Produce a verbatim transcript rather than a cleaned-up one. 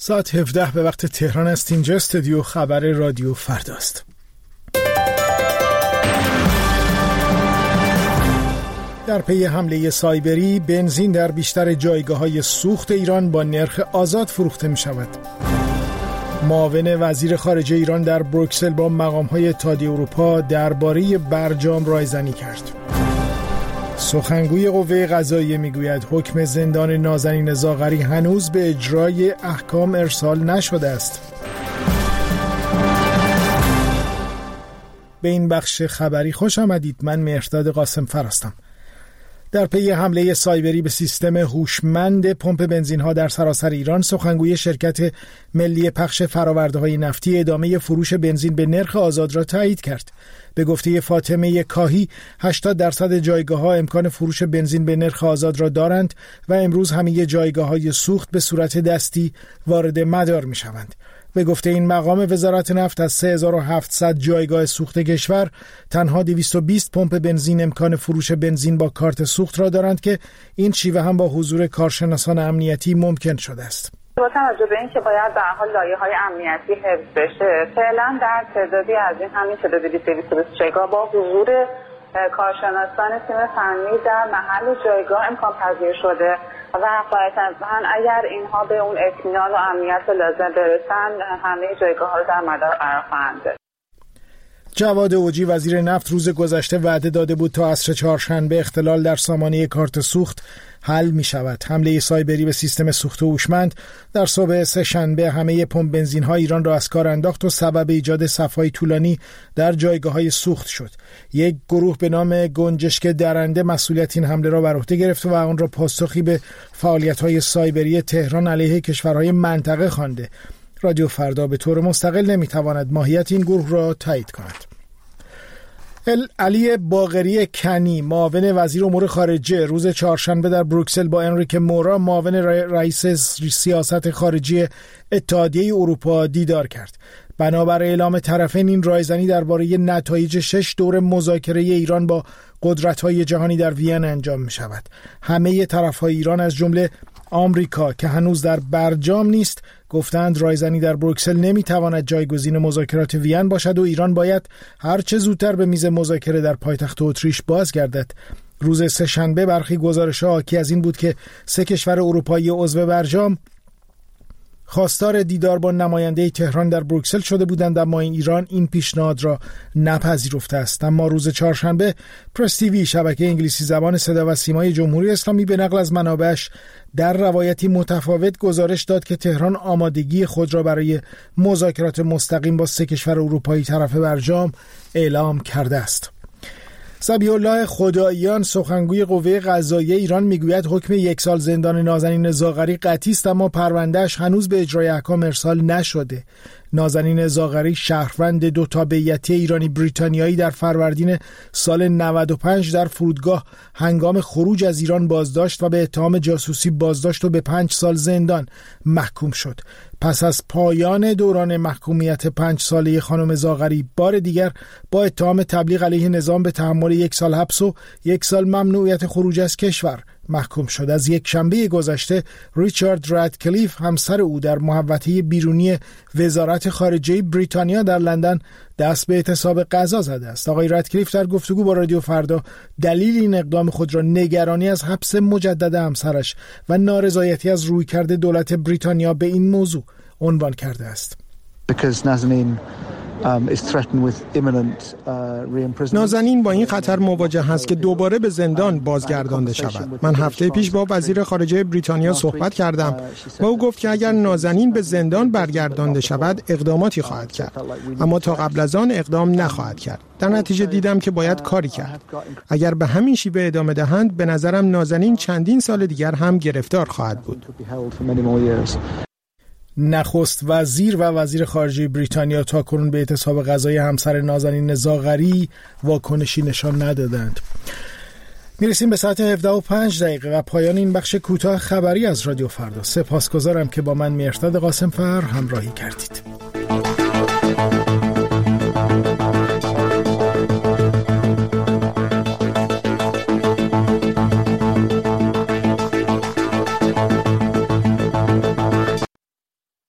ساعت هفده به وقت تهران است. اینجا استودیو خبر رادیو فرداست. در پی حمله سایبری، بنزین در بیشتر جایگاه‌های سوخت ایران با نرخ آزاد فروخته می‌شود. معاون وزیر خارجه ایران در بروکسل با مقام‌های اتحادیه اروپا درباره برجام رایزنی کرد. سخنگوی قوه قضاییه میگوید حکم زندان نازنین زاغری هنوز به اجرای احکام ارسال نشده است. به این بخش خبری خوش آمدید. من مهرداد قاسم فر هستم. در پی حمله سایبری به سیستم هوشمند پمپ بنزین‌ها در سراسر ایران، سخنگوی شرکت ملی پخش فرآورده‌های نفتی ادامه فروش بنزین به نرخ آزاد را تایید کرد. به گفته فاطمه کاهی، هشتاد درصد جایگاه‌ها امکان فروش بنزین به نرخ آزاد را دارند و امروز همه جایگاه‌های سوخت به صورت دستی وارد مدار می‌شوند. به گفته این مقام وزارت نفت، از سه هزار و هفتصد جایگاه سوخت کشور تنها دویست و بیست پمپ بنزین امکان فروش بنزین با کارت سوخت را دارند که این شیوه هم با حضور کارشناسان امنیتی ممکن شده است. با توجه به اینکه باید به هر حال لایه‌های امنیتی حفظ بشه، فعلا در تعدادی از این همین تعداد دویست و بیست جایگاه با حضور کارشناسان تیم فنی در محل جایگاه امکان پذیر شده و قاعدتاً اگر اینها به اون اطمینان و امنیت لازم برسن، همه جایگاه ها رو در مدار قرار خواهند داشت. جواد اوجی وزیر نفت روز گذشته وعده داده بود تا عصر چهارشنبه اختلال در سامانه کارت سوخت حل می شود. حمله سایبری به سیستم سوخت هوشمند در صبح سه شنبه همه پمپ بنزین ها ایران را از کار انداخت و سبب ایجاد صف‌های طولانی در جایگاه های سوخت شد. یک گروه به نام گنجشک درنده مسئولیت این حمله را بر عهده گرفت و آن را پاسخی به فعالیت های سایبری تهران علیه کشورهای منطقه خوانده. رادیو فردا به طور مستقل نمیتواند ماهیت این گروه را تایید کند. علی باقری کنی، معاون وزیر امور خارجه، روز چهارشنبه در بروکسل با انریک مورا، معاون رئیس سیاست خارجی اتحادیه اروپا دیدار کرد. بنابر اعلام طرفین، این رایزنی درباره نتایج شش دور مذاکره ایران با قدرت‌های جهانی در وین انجام می شود. همه طرف‌های ایران از جمله آمریکا که هنوز در برجام نیست گفتند رایزنی در بروکسل نمیتواند جایگزین مذاکرات وین باشد و ایران باید هر چه زودتر به میز مذاکره در پایتخت اتریش بازگردد. روز سه شنبه برخی گزارش‌ها حاکی از این بود که سه کشور اروپایی عضو برجام خواستار دیدار با نماینده تهران در بروکسل شده بودند، اما این ایران این پیشنهاد را نپذیرفته است. اما روز چهارشنبه پرس تیوی، شبکه انگلیسی زبان صدا و سیمای جمهوری اسلامی، به نقل از منابعش در روایتی متفاوت گزارش داد که تهران آمادگی خود را برای مذاکرات مستقیم با سه کشور اروپایی طرف برجام اعلام کرده است. ذبیح الله خداییان، سخنگوی قوه قضاییه ایران، میگوید حکم یک سال زندان نازنین زاغری قطعی است، اما پروندهش هنوز به اجرای احکام ارسال نشده. نازنین زاغری شهروند دو تابعیتی ایرانی بریتانیایی در فروردین سال نود و پنج در فرودگاه هنگام خروج از ایران بازداشت و به اتهام جاسوسی بازداشت و به پنج سال زندان محکوم شد. پس از پایان دوران محکومیت پنج ساله خانم زاغری، بار دیگر با اتهام تبلیغ علیه نظام به تحمل یک سال حبس و یک سال ممنوعیت خروج از کشور محکوم شد. از یک شنبه گذشته ریچارد رادکلیف، همسر او، در محوطه بیرونی وزارت خارجه بریتانیا در لندن دست به اعتصاب غذا زده است. آقای رادکلیف در گفتگو با رادیو فردا دلیل این اقدام خود را نگرانی از حبس مجدد همسرش و نارضایتی از رویکرد دولت بریتانیا به این موضوع عنوان کرده است. نازنین با این خطر مواجه است که دوباره به زندان بازگردانده شود. من هفته پیش با وزیر خارجه بریتانیا صحبت کردم و او گفت که اگر نازنین به زندان برگردانده شود اقداماتی خواهد کرد، اما تا قبل از آن اقدام نخواهد کرد. در نتیجه دیدم که باید کاری کرد. اگر به همین شیوه ادامه دهند، به نظرم نازنین چندین سال دیگر هم گرفتار خواهد بود. نخست وزیر و وزیر خارجه بریتانیا تاکنون به اعتصاب غذایی همسر نازنین زاغری واکنشی نشان ندادند. میرسیم به ساعت هفده و پنج دقیقه و پایان این بخش کوتاه خبری از رادیو فردا. سپاسگزارم که با من مهرداد قاسم فر همراهی کردید.